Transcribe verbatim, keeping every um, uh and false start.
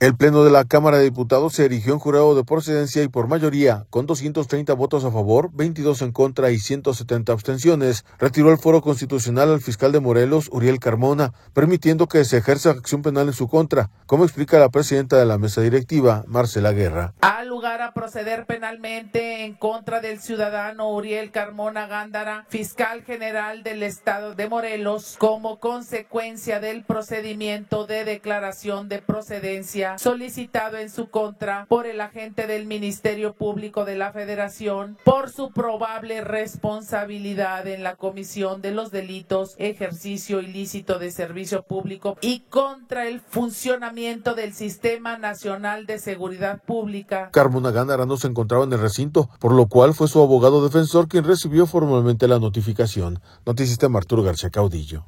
El Pleno de la Cámara de Diputados se erigió en jurado de procedencia y por mayoría, con doscientos treinta votos a favor, veintidós en contra y ciento setenta abstenciones, retiró el fuero constitucional al fiscal de Morelos, Uriel Carmona, permitiendo que se ejerza acción penal en su contra, como explica la presidenta de la mesa directiva, Marcela Guerra. Ha lugar a proceder penalmente en contra del ciudadano Uriel Carmona Gándara, fiscal general del estado de Morelos, como consecuencia del procedimiento de declaración de procedencia solicitado en su contra por el agente del Ministerio Público de la Federación por su probable responsabilidad en la comisión de los delitos, ejercicio ilícito de servicio público y contra el funcionamiento del Sistema Nacional de Seguridad Pública. Carmona Gándara no se encontraba en el recinto, por lo cual fue su abogado defensor quien recibió formalmente la notificación. Noticista Arturo García Caudillo.